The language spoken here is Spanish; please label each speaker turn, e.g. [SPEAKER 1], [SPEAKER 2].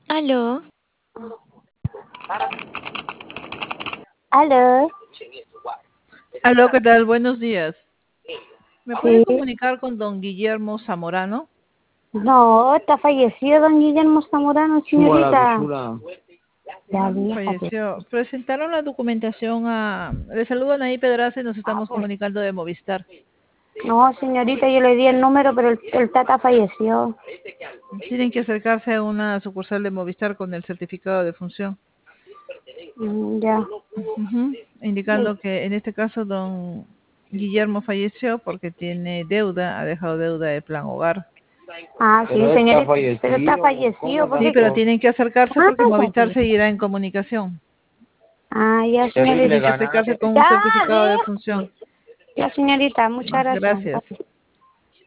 [SPEAKER 1] Aló,
[SPEAKER 2] Aló,
[SPEAKER 3] Aló, ¿qué tal? Buenos días. ¿Me puede
[SPEAKER 2] sí.
[SPEAKER 3] comunicar con don Guillermo Zamorano?
[SPEAKER 2] No, está fallecido don Guillermo Zamorano, señorita. Ya, déjate.
[SPEAKER 3] Falleció. Presentaron la documentación a... Le saludo a Naí Pedraza y nos estamos comunicando de Movistar.
[SPEAKER 2] No, señorita, yo le di el número, pero el tata falleció.
[SPEAKER 3] Tienen que acercarse a una sucursal de Movistar con el certificado de función.
[SPEAKER 2] Ya.
[SPEAKER 3] Ujú, indicando que en este caso don Guillermo falleció porque tiene deuda, ha dejado deuda de plan hogar.
[SPEAKER 2] Ah, sí, señorita, pero está fallecido, ¿por
[SPEAKER 3] Sí,
[SPEAKER 2] qué?
[SPEAKER 3] pero tienen que acercarse porque Movistar
[SPEAKER 2] Cállate.
[SPEAKER 3] seguirá en comunicación.
[SPEAKER 2] Ah, ya,
[SPEAKER 3] Tienen
[SPEAKER 2] señorita.
[SPEAKER 3] que acercarse con un
[SPEAKER 2] Ya,
[SPEAKER 3] certificado de función.
[SPEAKER 2] ya, señorita, muchas gracias.
[SPEAKER 3] Gracias.